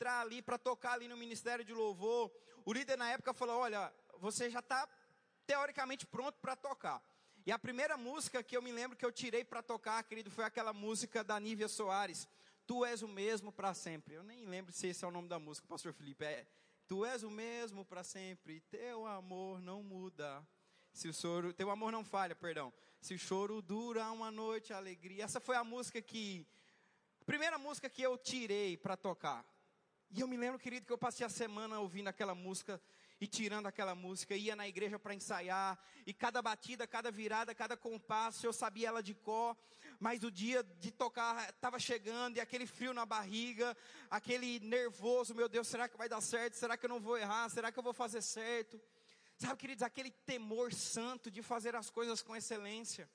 entrar ali, para tocar ali no ministério de louvor, o líder na época falou, olha, você já está teoricamente pronto para tocar. E a primeira música que eu me lembro que eu tirei para tocar, querido, foi aquela música da Nívia Soares, Tu és o mesmo para sempre. Eu nem lembro se esse é o nome da música, pastor Felipe. Tu és o mesmo para sempre, teu amor não muda. Se o choro, teu amor não falha, perdão. Se o choro dura uma noite, a alegria. Essa foi a primeira música que eu tirei para tocar. E eu me lembro, querido, que eu passei a semana ouvindo aquela música e tirando aquela música, ia na igreja para ensaiar, e cada batida, cada virada, cada compasso, eu sabia ela de cor, mas o dia de tocar estava chegando, e aquele frio na barriga, aquele nervoso, meu Deus, será que vai dar certo? Será que eu não vou errar? Será que eu vou fazer certo? Sabe, queridos, aquele temor santo de fazer as coisas com excelência.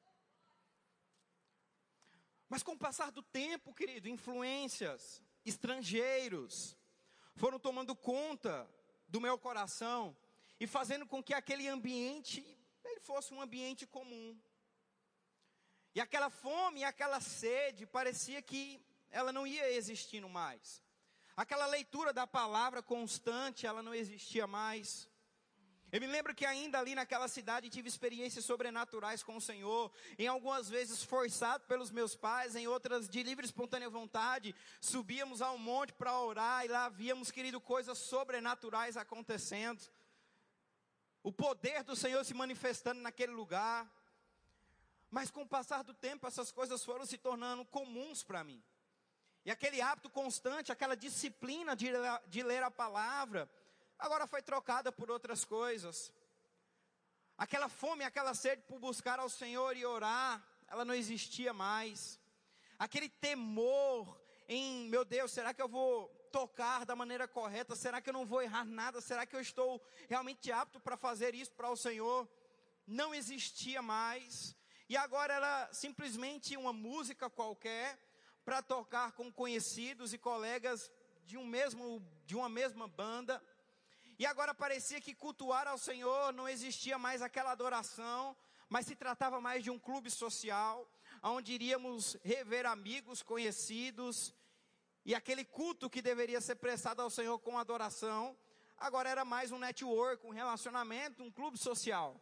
Mas com o passar do tempo, querido, influências, estrangeiros, foram tomando conta do meu coração e fazendo com que aquele ambiente, ele fosse um ambiente comum. E aquela fome, aquela sede, parecia que ela não ia existindo mais. Aquela leitura da palavra constante, ela não existia mais. Eu me lembro que ainda ali naquela cidade tive experiências sobrenaturais com o Senhor, em algumas vezes forçado pelos meus pais, em outras de livre e espontânea vontade, subíamos ao monte para orar e lá víamos, querido, coisas sobrenaturais acontecendo. O poder do Senhor se manifestando naquele lugar. Mas com o passar do tempo essas coisas foram se tornando comuns para mim. E aquele hábito constante, aquela disciplina de ler a palavra, agora foi trocada por outras coisas. Aquela fome, aquela sede por buscar ao Senhor e orar, ela não existia mais. Aquele temor em, meu Deus, será que eu vou tocar da maneira correta? Será que eu não vou errar nada? Será que eu estou realmente apto para fazer isso para o Senhor? Não existia mais. E agora era simplesmente uma música qualquer para tocar com conhecidos e colegas de uma mesma banda. E agora parecia que cultuar ao Senhor não existia mais aquela adoração, mas se tratava mais de um clube social, onde iríamos rever amigos, conhecidos, e aquele culto que deveria ser prestado ao Senhor com adoração, agora era mais um network, um relacionamento, um clube social.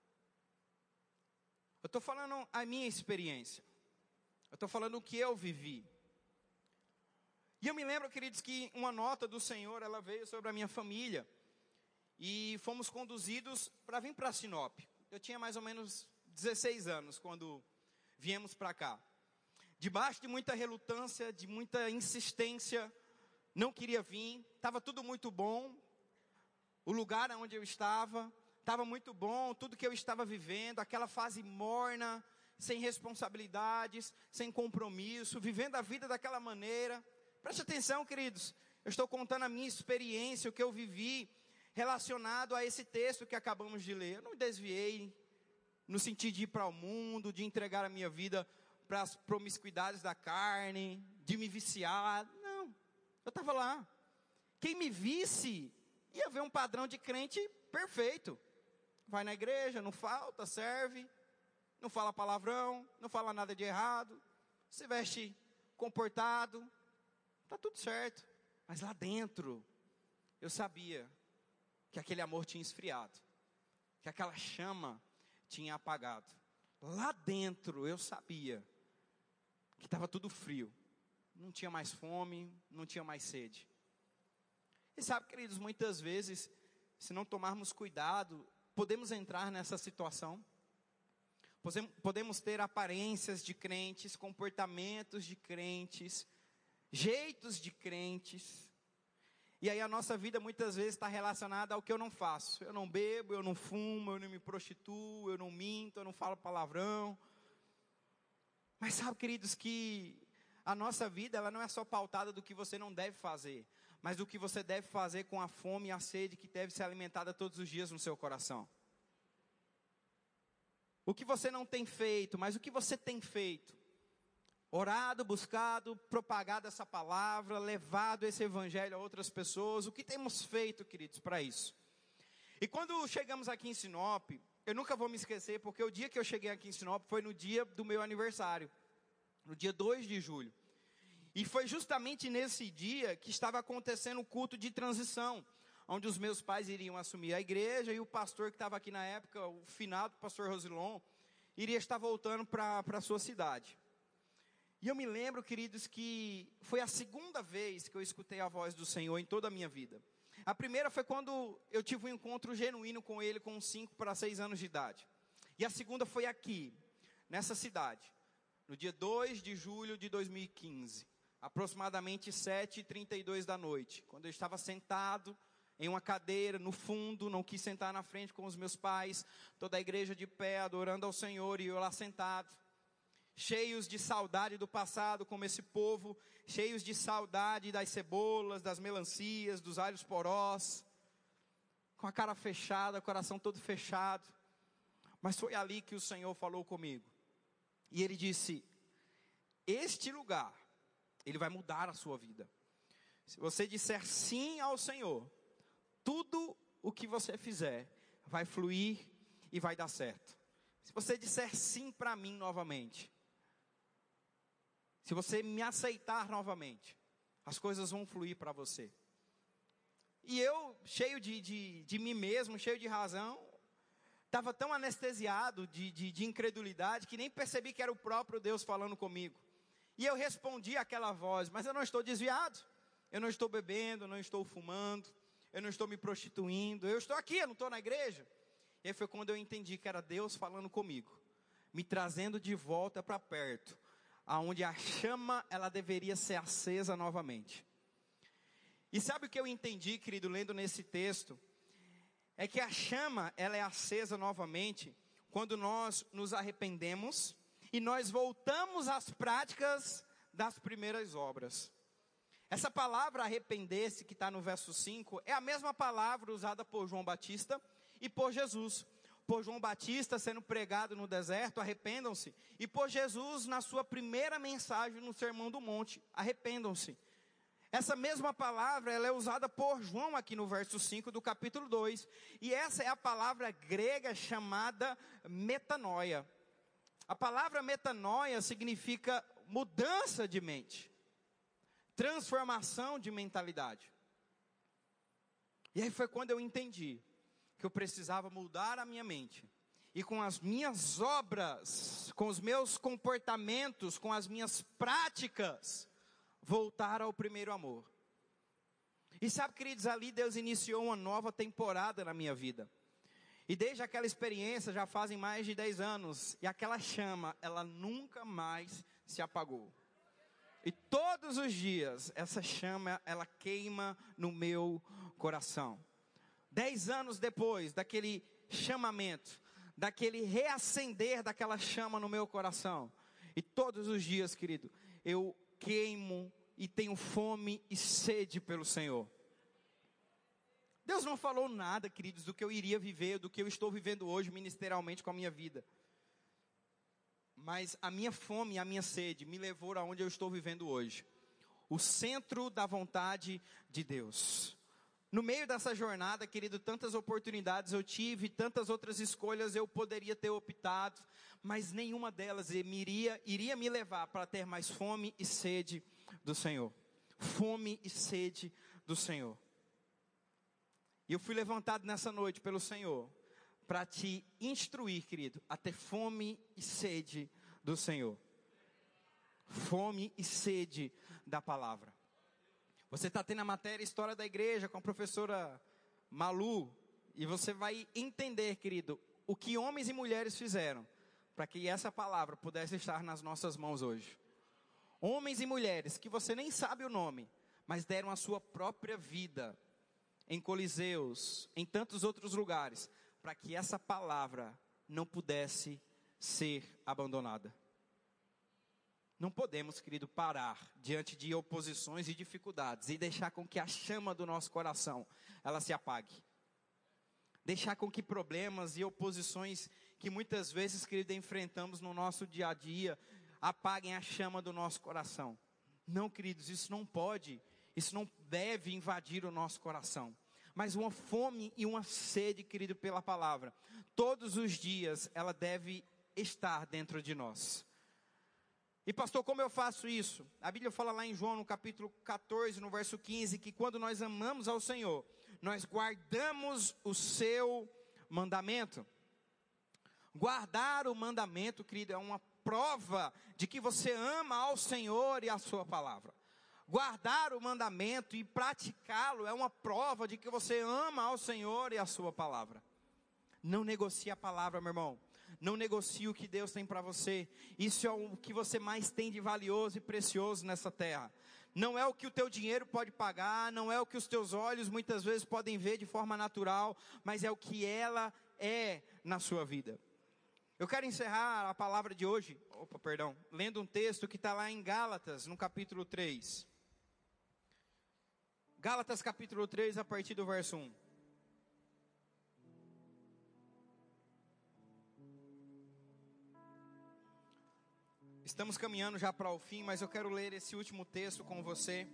Eu estou falando a minha experiência, eu estou falando o que eu vivi. E eu me lembro, queridos, que uma nota do Senhor, ela veio sobre a minha família, e fomos conduzidos para vir para Sinop. Eu tinha mais ou menos 16 anos quando viemos para cá. Debaixo de muita relutância, de muita insistência, não queria vir. Estava tudo muito bom. O lugar onde eu estava muito bom. Tudo que eu estava vivendo, aquela fase morna, sem responsabilidades, sem compromisso, vivendo a vida daquela maneira. Preste atenção, queridos. Eu estou contando a minha experiência, o que eu vivi, relacionado a esse texto que acabamos de ler. Eu não me desviei no sentido de ir para o mundo, de entregar a minha vida para as promiscuidades da carne, de me viciar. Não, eu estava lá. Quem me visse ia ver um padrão de crente perfeito. Vai na igreja, não falta, serve, não fala palavrão, não fala nada de errado, se veste comportado, está tudo certo. Mas lá dentro, eu sabia que aquele amor tinha esfriado, que aquela chama tinha apagado. Lá dentro eu sabia que estava tudo frio, não tinha mais fome, não tinha mais sede. E sabe, queridos, muitas vezes, se não tomarmos cuidado, podemos entrar nessa situação. Podemos ter aparências de crentes, comportamentos de crentes, jeitos de crentes. E aí a nossa vida muitas vezes está relacionada ao que eu não faço. Eu não bebo, eu não fumo, eu não me prostituo, eu não minto, eu não falo palavrão. Mas sabe, queridos, que a nossa vida ela não é só pautada do que você não deve fazer, mas do que você deve fazer com a fome e a sede que deve ser alimentada todos os dias no seu coração. O que você não tem feito, mas o que você tem feito. Orado, buscado, propagado essa palavra, levado esse evangelho a outras pessoas. O que temos feito, queridos, para isso? E quando chegamos aqui em Sinop, eu nunca vou me esquecer, porque o dia que eu cheguei aqui em Sinop foi no dia do meu aniversário, no dia 2 de julho. E foi justamente nesse dia que estava acontecendo o culto de transição, onde os meus pais iriam assumir a igreja e o pastor que estava aqui na época, o finado pastor Rosilon, iria estar voltando para a sua cidade. E eu me lembro, queridos, que foi a segunda vez que eu escutei a voz do Senhor em toda a minha vida. A primeira foi quando eu tive um encontro genuíno com Ele com 5 para 6 anos de idade. E a segunda foi aqui, nessa cidade, no dia 2 de julho de 2015, aproximadamente 7h32 da noite, quando eu estava sentado em uma cadeira, no fundo, não quis sentar na frente com os meus pais, toda a igreja de pé, adorando ao Senhor, e eu lá sentado, cheios de saudade do passado, como esse povo, cheios de saudade das cebolas, das melancias, dos alhos porós, com a cara fechada, coração todo fechado, mas foi ali que o Senhor falou comigo, e Ele disse, este lugar, Ele vai mudar a sua vida, se você disser sim ao Senhor, tudo o que você fizer vai fluir e vai dar certo. Se você disser sim para mim novamente, se você me aceitar novamente, as coisas vão fluir para você. E eu, cheio de mim mesmo, cheio de razão, estava tão anestesiado de incredulidade, que nem percebi que era o próprio Deus falando comigo. E eu respondi àquela voz, mas eu não estou desviado, eu não estou bebendo, eu não estou fumando, eu não estou me prostituindo, eu estou aqui, eu não estou na igreja. E aí foi quando eu entendi que era Deus falando comigo, me trazendo de volta para perto, aonde a chama, ela deveria ser acesa novamente. E sabe o que eu entendi, querido, lendo nesse texto? É que a chama, ela é acesa novamente, quando nós nos arrependemos, e nós voltamos às práticas das primeiras obras. Essa palavra arrepender-se, que está no verso 5, é a mesma palavra usada por João Batista e por Jesus. Por João Batista sendo pregado no deserto, arrependam-se. E por Jesus na sua primeira mensagem no Sermão do Monte, arrependam-se. Essa mesma palavra, ela é usada por João aqui no verso 5 do capítulo 2. E essa é a palavra grega chamada metanoia. A palavra metanoia significa mudança de mente. Transformação de mentalidade. E aí foi quando eu entendi que eu precisava mudar a minha mente. E com as minhas obras, com os meus comportamentos, com as minhas práticas, voltar ao primeiro amor. E sabe, queridos, ali Deus iniciou uma nova temporada na minha vida. E desde aquela experiência já fazem mais de 10 anos. E aquela chama, ela nunca mais se apagou. E todos os dias, essa chama, ela queima no meu coração. 10 anos depois daquele chamamento, daquele reacender daquela chama no meu coração. E todos os dias, querido, eu queimo e tenho fome e sede pelo Senhor. Deus não falou nada, queridos, do que eu iria viver, do que eu estou vivendo hoje ministerialmente com a minha vida. Mas a minha fome e a minha sede me levou aonde eu estou vivendo hoje. O centro da vontade de Deus. No meio dessa jornada, querido, tantas oportunidades eu tive, tantas outras escolhas eu poderia ter optado, mas nenhuma delas iria me levar para ter mais fome e sede do Senhor. Fome e sede do Senhor. E eu fui levantado nessa noite pelo Senhor para te instruir, querido, a ter fome e sede do Senhor. Fome e sede da palavra. Você está tendo a matéria História da Igreja com a professora Malu, e você vai entender, querido, o que homens e mulheres fizeram para que essa palavra pudesse estar nas nossas mãos hoje. Homens e mulheres que você nem sabe o nome, mas deram a sua própria vida em Coliseus, em tantos outros lugares, para que essa palavra não pudesse ser abandonada. Não podemos, querido, parar diante de oposições e dificuldades e deixar com que a chama do nosso coração, ela se apague. Deixar com que problemas e oposições que muitas vezes, querido, enfrentamos no nosso dia a dia, apaguem a chama do nosso coração. Não, queridos, isso não pode, isso não deve invadir o nosso coração. Mas uma fome e uma sede, querido, pela palavra, todos os dias ela deve estar dentro de nós. E pastor, como eu faço isso? A Bíblia fala lá em João, no capítulo 14, no verso 15, que quando nós amamos ao Senhor, nós guardamos o seu mandamento. Guardar o mandamento, querido, é uma prova de que você ama ao Senhor e a sua palavra. Guardar o mandamento e praticá-lo é uma prova de que você ama ao Senhor e a sua palavra. Não negocie a palavra, meu irmão. Não negocie o que Deus tem para você. Isso é o que você mais tem de valioso e precioso nessa terra. Não é o que o teu dinheiro pode pagar, não é o que os teus olhos muitas vezes podem ver de forma natural, mas é o que ela é na sua vida. Eu quero encerrar a palavra de hoje, lendo um texto que está lá em Gálatas, no capítulo 3. Gálatas capítulo 3, a partir do verso 1. Estamos caminhando já para o fim, mas eu quero ler esse último texto com você.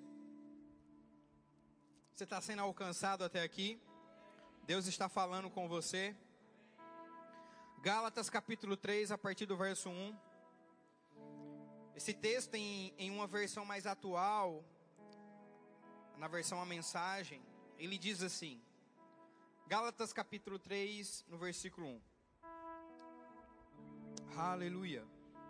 Você está sendo alcançado até aqui? Deus está falando com você. Gálatas capítulo 3, a partir do verso 1. Esse texto em uma versão mais atual, na versão A Mensagem, ele diz assim. Gálatas capítulo 3, no versículo 1. Aleluia.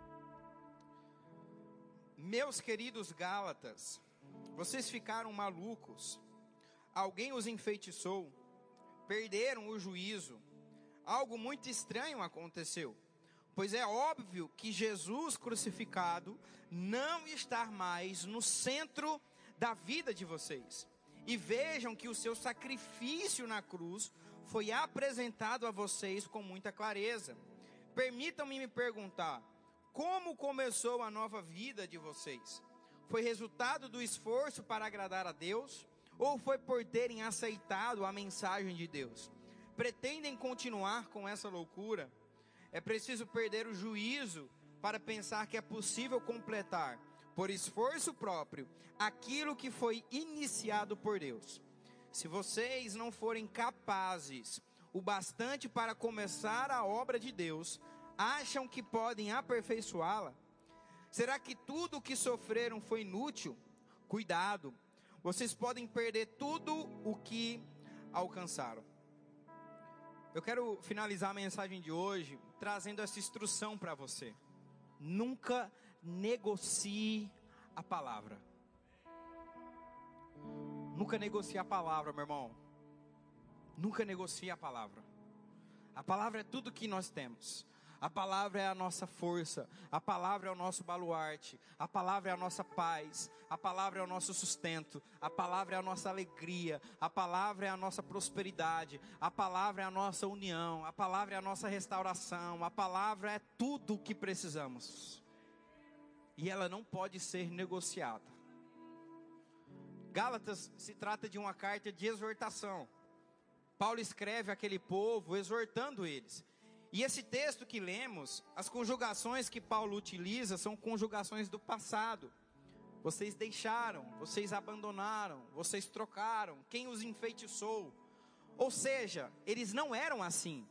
Meus queridos Gálatas, vocês ficaram malucos, alguém os enfeitiçou, perderam o juízo, algo muito estranho aconteceu, pois é óbvio que Jesus crucificado não está mais no centro da vida de vocês, e vejam que o seu sacrifício na cruz foi apresentado a vocês com muita clareza. Permitam-me me perguntar, como começou a nova vida de vocês? Foi resultado do esforço para agradar a Deus? Ou foi por terem aceitado a mensagem de Deus? Pretendem continuar com essa loucura? É preciso perder o juízo para pensar que é possível completar, por esforço próprio, aquilo que foi iniciado por Deus. Se vocês não forem capazes o bastante para começar a obra de Deus, acham que podem aperfeiçoá-la? Será que tudo o que sofreram foi inútil? Cuidado, vocês podem perder tudo o que alcançaram. Eu quero finalizar a mensagem de hoje trazendo essa instrução para você. Nunca negocie a palavra. Nunca negocie a palavra, meu irmão. Nunca negocie a palavra. A palavra é tudo que nós temos. A palavra é a nossa força, a palavra é o nosso baluarte, a palavra é a nossa paz, a palavra é o nosso sustento, a palavra é a nossa alegria, a palavra é a nossa prosperidade, a palavra é a nossa união, a palavra é a nossa restauração, a palavra é tudo o que precisamos. E ela não pode ser negociada. Gálatas se trata de uma carta de exortação. Paulo escreve àquele povo exortando eles. E esse texto que lemos, as conjugações que Paulo utiliza são conjugações do passado. Vocês deixaram, vocês abandonaram, vocês trocaram, quem os enfeitiçou? Ou seja, eles não eram assim.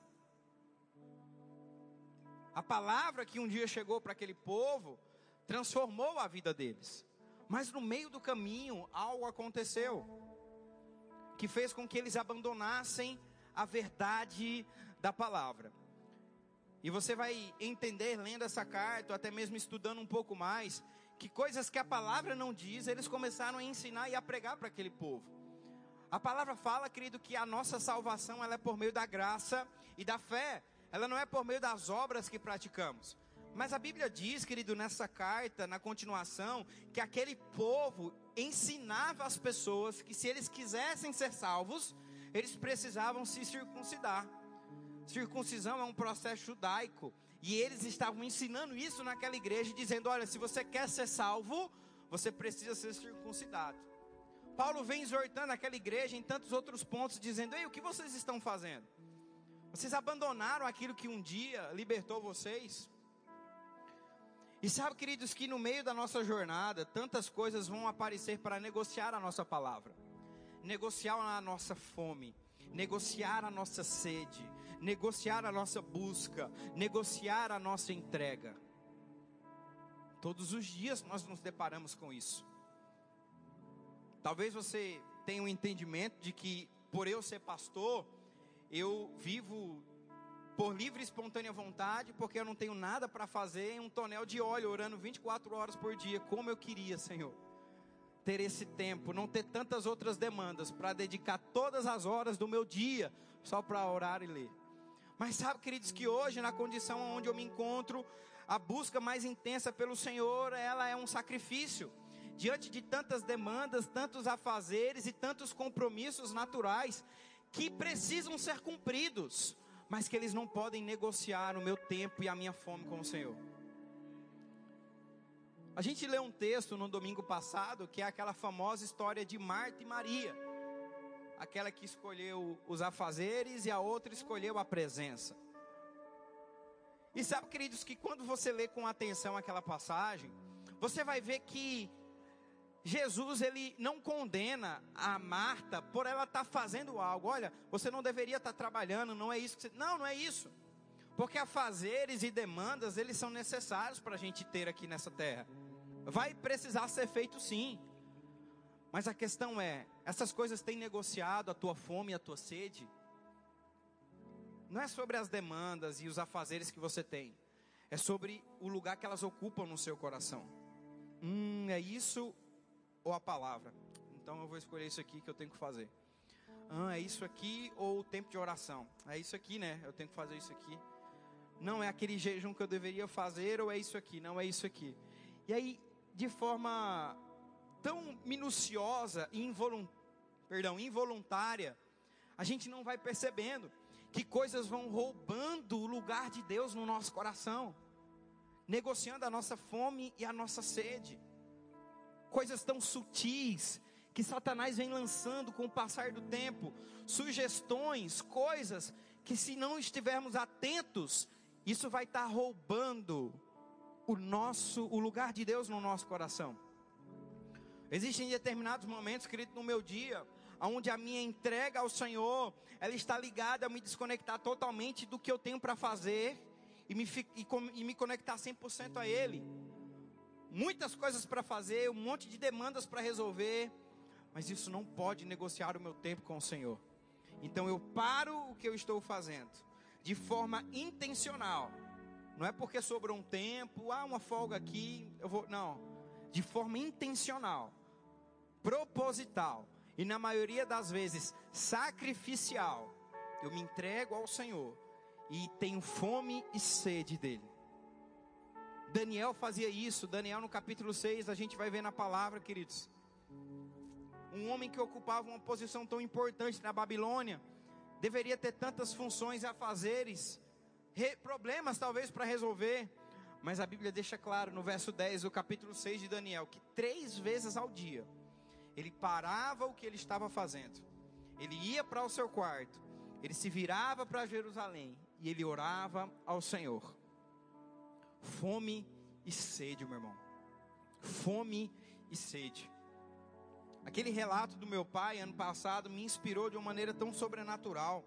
A palavra que um dia chegou para aquele povo transformou a vida deles. Mas no meio do caminho algo aconteceu que fez com que eles abandonassem a verdade da palavra. E você vai entender lendo essa carta, ou até mesmo estudando um pouco mais, que coisas que a palavra não diz, eles começaram a ensinar e a pregar para aquele povo. A palavra fala, querido, que a nossa salvação ela é por meio da graça e da fé. Ela não é por meio das obras que praticamos. Mas a Bíblia diz, querido, nessa carta, na continuação, que aquele povo ensinava as pessoas que se eles quisessem ser salvos, eles precisavam se circuncidar. Circuncisão é um processo judaico. E eles estavam ensinando isso naquela igreja, dizendo, olha, se você quer ser salvo, você precisa ser circuncidado. Paulo vem exortando aquela igreja em tantos outros pontos, dizendo, ei, o que vocês estão fazendo? Vocês abandonaram aquilo que um dia libertou vocês? E sabe, queridos, que no meio da nossa jornada, tantas coisas vão aparecer para negociar a nossa palavra. Negociar a nossa fome, negociar a nossa sede, negociar a nossa busca, negociar a nossa entrega. Todos os dias nós nos deparamos com isso. Talvez você tenha um entendimento de que, por eu ser pastor, eu vivo por livre e espontânea vontade, porque eu não tenho nada para fazer em um tonel de óleo, orando 24 horas por dia, como eu queria, Senhor, ter esse tempo, não ter tantas outras demandas, para dedicar todas as horas do meu dia, só para orar e ler. Mas sabe, queridos, que hoje, na condição onde eu me encontro, a busca mais intensa pelo Senhor, ela é um sacrifício, diante de tantas demandas, tantos afazeres e tantos compromissos naturais, que precisam ser cumpridos, mas que eles não podem negociar o meu tempo e a minha fome com o Senhor. A gente leu um texto no domingo passado, que é aquela famosa história de Marta e Maria. Aquela que escolheu os afazeres e a outra escolheu a presença. E sabe, queridos, que quando você lê com atenção aquela passagem, você vai ver que Jesus, ele não condena a Marta por ela estar fazendo algo. Olha, você não deveria estar trabalhando, não é isso que você... Não é isso. Porque afazeres e demandas, eles são necessários para a gente ter aqui nessa terra. Vai precisar ser feito sim. Mas a questão é, essas coisas têm negociado a tua fome e a tua sede? Não é sobre as demandas e os afazeres que você tem. É sobre o lugar que elas ocupam no seu coração. É isso ou a palavra? Então eu vou escolher isso aqui que eu tenho que fazer. É isso aqui ou o tempo de oração? É isso aqui, né? Eu tenho que fazer isso aqui. Não é aquele jejum que eu deveria fazer, ou é isso aqui? Não é isso aqui. E aí, de forma tão minuciosa e involuntária, a gente não vai percebendo que coisas vão roubando o lugar de Deus no nosso coração, negociando a nossa fome e a nossa sede. Coisas tão sutis que Satanás vem lançando com o passar do tempo, sugestões, coisas que, se não estivermos atentos, isso vai estar roubando o lugar de Deus no nosso coração. Existem determinados momentos, querido, no meu dia, onde a minha entrega ao Senhor, ela está ligada a me desconectar totalmente do que eu tenho para fazer e me conectar 100% a Ele. Muitas coisas para fazer, um monte de demandas para resolver, mas isso não pode negociar o meu tempo com o Senhor. Então eu paro o que eu estou fazendo, de forma intencional. Não é porque sobrou um tempo, uma folga aqui, não. De forma intencional, proposital e na maioria das vezes sacrificial, eu me entrego ao Senhor e tenho fome e sede dEle. Daniel fazia isso. Daniel no capítulo 6, a gente vai ver na palavra, queridos. Um homem que ocupava uma posição tão importante na Babilônia, deveria ter tantas funções e afazeres, problemas talvez para resolver, mas a Bíblia deixa claro no verso 10 do capítulo 6 de Daniel, que 3 vezes ao dia, ele parava o que ele estava fazendo, ele ia para o seu quarto, ele se virava para Jerusalém, e ele orava ao Senhor. Fome e sede, meu irmão. Fome e sede. Aquele relato do meu pai, ano passado, me inspirou de uma maneira tão sobrenatural.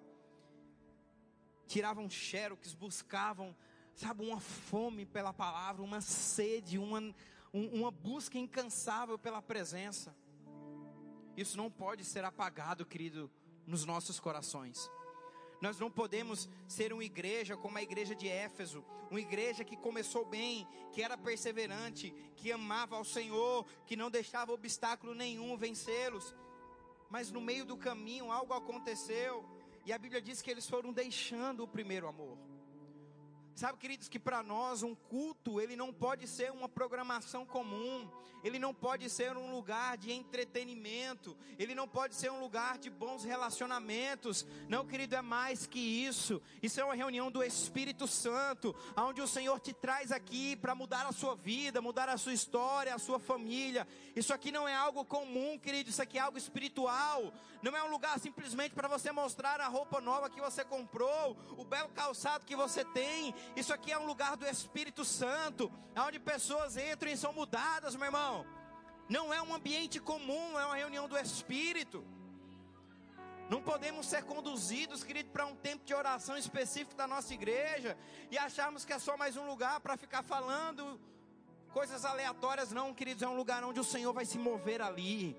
Tiravam xerox, buscavam, sabe, uma fome pela palavra, uma sede, uma busca incansável pela presença. Isso não pode ser apagado, querido, nos nossos corações. Nós não podemos ser uma igreja como a igreja de Éfeso, uma igreja que começou bem, que era perseverante, que amava ao Senhor, que não deixava obstáculo nenhum vencê-los. Mas no meio do caminho algo aconteceu, e a Bíblia diz que eles foram deixando o primeiro amor. Sabe, queridos, que para nós um culto, ele não pode ser uma programação comum, ele não pode ser um lugar de entretenimento, ele não pode ser um lugar de bons relacionamentos. Não, querido, é mais que isso. Isso é uma reunião do Espírito Santo, onde o Senhor te traz aqui para mudar a sua vida, mudar a sua história, a sua família. Isso aqui não é algo comum, querido, isso aqui é algo espiritual. Não é um lugar simplesmente para você mostrar a roupa nova que você comprou, o belo calçado que você tem. Isso aqui é um lugar do Espírito Santo, onde pessoas entram e são mudadas, meu irmão. Não é um ambiente comum, é uma reunião do Espírito. Não podemos ser conduzidos, querido, para um tempo de oração específico da nossa igreja e acharmos que é só mais um lugar para ficar falando coisas aleatórias não, queridos, é um lugar onde o Senhor vai se mover ali.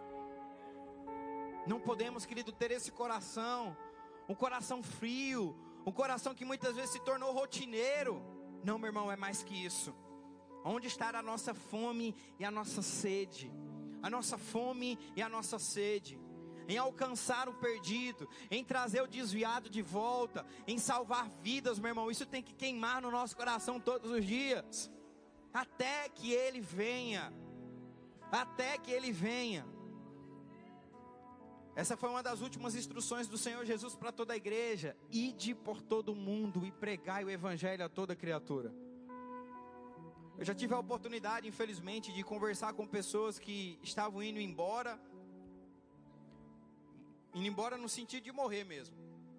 Não podemos, querido, ter esse coração, um coração frio, um coração que muitas vezes se tornou rotineiro. Não, meu irmão, é mais que isso. Onde está a nossa fome e a nossa sede? A nossa fome e a nossa sede em alcançar o perdido, em trazer o desviado de volta, em salvar vidas, meu irmão. Isso tem que queimar no nosso coração todos os dias, até que Ele venha, até que Ele venha. Essa foi uma das últimas instruções do Senhor Jesus para toda a igreja: ide por todo o mundo e pregai o evangelho a toda criatura. Eu já tive a oportunidade, infelizmente, de conversar com pessoas que estavam indo embora no sentido de morrer mesmo.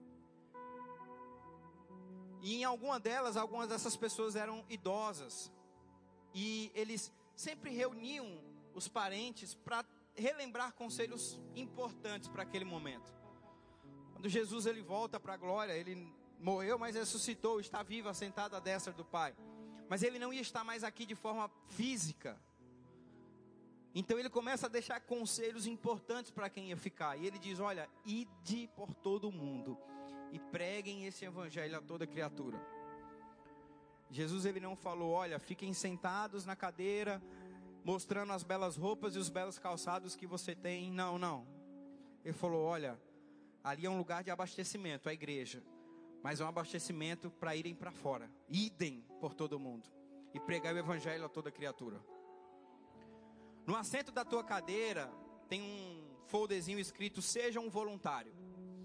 E em algumas dessas pessoas eram idosas. E eles sempre reuniam os parentes para relembrar conselhos importantes para aquele momento. Quando Jesus ele volta para a glória, ele morreu, mas ressuscitou, está vivo, assentado à destra do Pai. Mas ele não ia estar mais aqui de forma física. Então ele começa a deixar conselhos importantes para quem ia ficar. E ele diz: olha, ide por todo o mundo e preguem esse evangelho a toda criatura. Jesus ele não falou: olha, fiquem sentados na cadeira, mostrando as belas roupas e os belos calçados que você tem. Não, não. Ele falou: olha, ali é um lugar de abastecimento, a igreja. Mas é um abastecimento para irem para fora. Idem por todo o mundo e pregai o evangelho a toda criatura. No assento da tua cadeira tem um folderzinho escrito: seja um voluntário.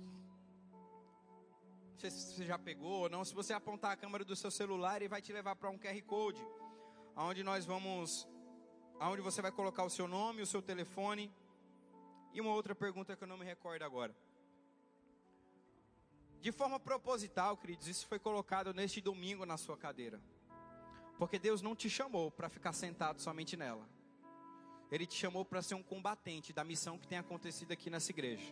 Não sei se você já pegou ou não. Se você apontar a câmera do seu celular, ele vai te levar para um QR Code, onde você vai colocar o seu nome, o seu telefone e uma outra pergunta que eu não me recordo agora. De forma proposital, queridos, isso foi colocado neste domingo na sua cadeira, porque Deus não te chamou para ficar sentado somente nela. Ele te chamou para ser um combatente da missão que tem acontecido aqui nessa igreja.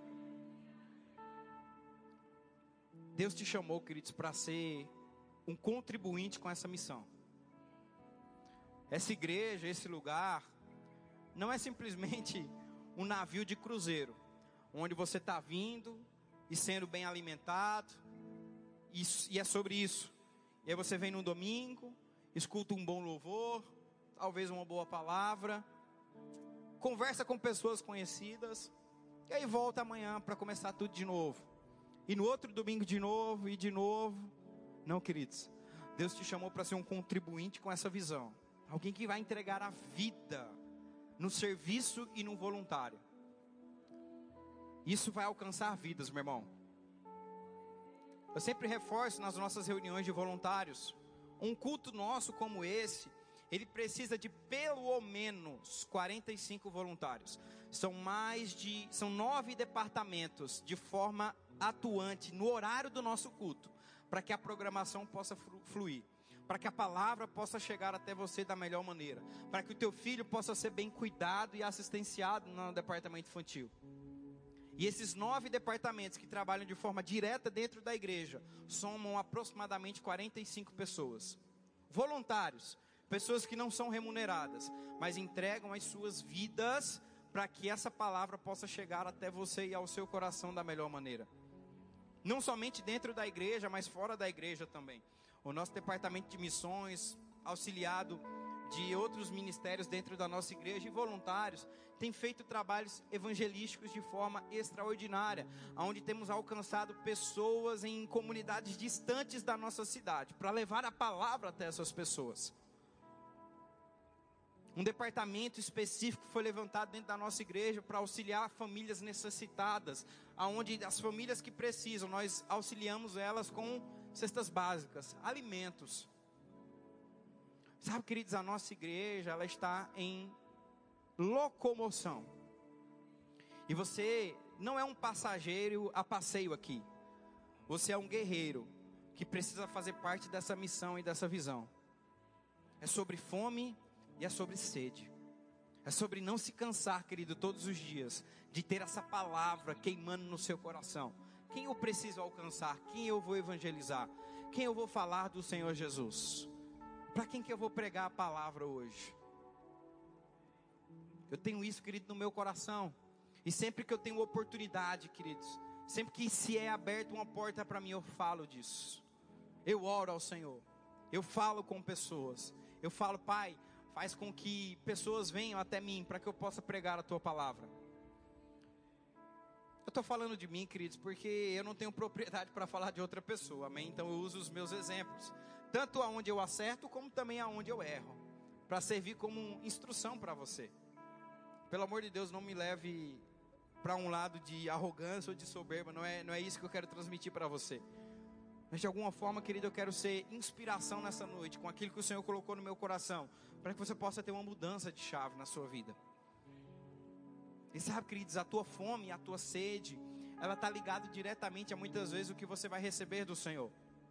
Deus te chamou, queridos, para ser um contribuinte com essa missão. Essa igreja, esse lugar, não é simplesmente um navio de cruzeiro, onde você está vindo e sendo bem alimentado, e é sobre isso. E aí você vem no domingo, escuta um bom louvor, talvez uma boa palavra, conversa com pessoas conhecidas, e aí volta amanhã para começar tudo de novo. E no outro domingo de novo, e de novo. Não, queridos, Deus te chamou para ser um contribuinte com essa visão. Alguém que vai entregar a vida no serviço e no voluntário. Isso vai alcançar vidas, meu irmão. Eu sempre reforço nas nossas reuniões de voluntários: um culto nosso como esse, ele precisa de pelo menos 45 voluntários. São 9 departamentos de forma atuante no horário do nosso culto, para que a programação possa fluir, para que a palavra possa chegar até você da melhor maneira, para que o teu filho possa ser bem cuidado e assistenciado no departamento infantil. E esses 9 departamentos que trabalham de forma direta dentro da igreja somam aproximadamente 45 pessoas. Voluntários, pessoas que não são remuneradas, mas entregam as suas vidas para que essa palavra possa chegar até você e ao seu coração da melhor maneira. Não somente dentro da igreja, mas fora da igreja também. O nosso departamento de missões, auxiliado de outros ministérios dentro da nossa igreja, e voluntários, tem feito trabalhos evangelísticos de forma extraordinária, onde temos alcançado pessoas em comunidades distantes da nossa cidade, para levar a palavra até essas pessoas. Um departamento específico foi levantado dentro da nossa igreja para auxiliar famílias necessitadas, onde as famílias que precisam, nós auxiliamos elas com cestas básicas, alimentos. Sabe, queridos, a nossa igreja, ela está em locomoção. E você não é um passageiro a passeio aqui. Você é um guerreiro que precisa fazer parte dessa missão e dessa visão. É sobre fome e é sobre sede. É sobre não se cansar, querido, todos os dias, de ter essa palavra queimando no seu coração. Quem eu preciso alcançar? Quem eu vou evangelizar? Quem eu vou falar do Senhor Jesus? Para quem que eu vou pregar a palavra hoje? Eu tenho isso, querido, no meu coração. E sempre que eu tenho oportunidade, queridos, sempre que se é aberta uma porta para mim, eu falo disso. Eu oro ao Senhor. Eu falo com pessoas. Eu falo, Pai, faz com que pessoas venham até mim para que eu possa pregar a Tua palavra. Eu estou falando de mim, queridos, porque eu não tenho propriedade para falar de outra pessoa, amém? Então eu uso os meus exemplos, tanto aonde eu acerto, como também aonde eu erro, para servir como instrução para você. Pelo amor de Deus, não me leve para um lado de arrogância ou de soberba, não é isso que eu quero transmitir para você. Mas de alguma forma, querido, eu quero ser inspiração nessa noite, com aquilo que o Senhor colocou no meu coração, para que você possa ter uma mudança de chave na sua vida. E sabe, queridos, a tua fome, a tua sede, ela está ligada diretamente a muitas vezes o que você vai receber do Senhor,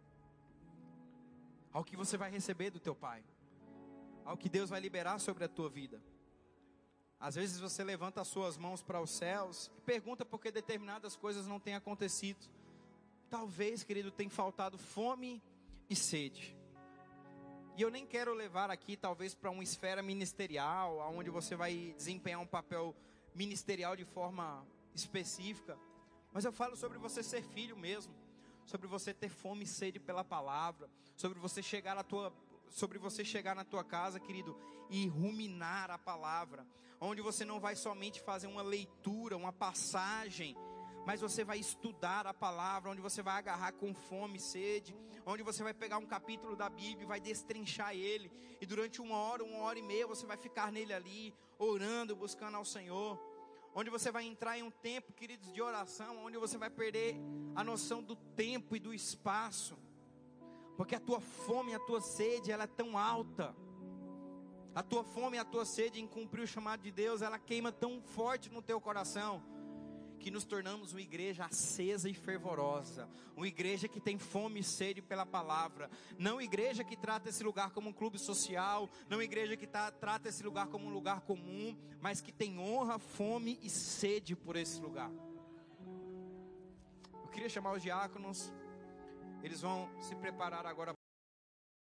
ao que você vai receber do teu Pai, ao que Deus vai liberar sobre a tua vida. Às vezes você levanta as suas mãos para os céus e pergunta por que determinadas coisas não têm acontecido. Talvez, querido, tenha faltado fome e sede. E eu nem quero levar aqui, talvez, para uma esfera ministerial, onde você vai desempenhar um papel ministerial de forma específica. Mas eu falo sobre você ser filho mesmo. Sobre você ter fome e sede pela palavra. Sobre você chegar na tua casa, querido, e ruminar a palavra. Onde você não vai somente fazer uma leitura, uma passagem, mas você vai estudar a palavra, onde você vai agarrar com fome e sede, onde você vai pegar um capítulo da Bíblia e vai destrinchar ele, e durante 1 hora e meia, você vai ficar nele ali, orando, buscando ao Senhor, onde você vai entrar em um tempo, queridos, de oração, onde você vai perder a noção do tempo e do espaço, porque a tua fome e a tua sede, ela é tão alta. A tua fome e a tua sede em cumprir o chamado de Deus, ela queima tão forte no teu coração, que nos tornamos uma igreja acesa e fervorosa, uma igreja que tem fome e sede pela palavra, não igreja que trata esse lugar como um clube social, não igreja que trata esse lugar como um lugar comum, mas que tem honra, fome e sede por esse lugar. Eu queria chamar os diáconos, eles vão se preparar agora